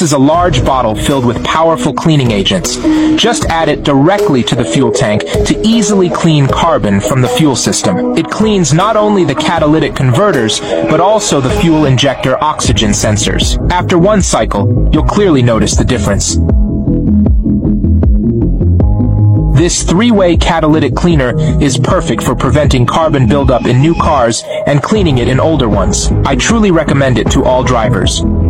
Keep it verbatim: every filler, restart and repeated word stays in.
This is a large bottle filled with powerful cleaning agents. Just add it directly to the fuel tank to easily clean carbon from the fuel system. It cleans not only the catalytic converters, but also the fuel injector oxygen sensors. After one cycle, you'll clearly notice the difference. This three-way catalytic cleaner is perfect for preventing carbon buildup in new cars and cleaning it in older ones. I truly recommend it to all drivers.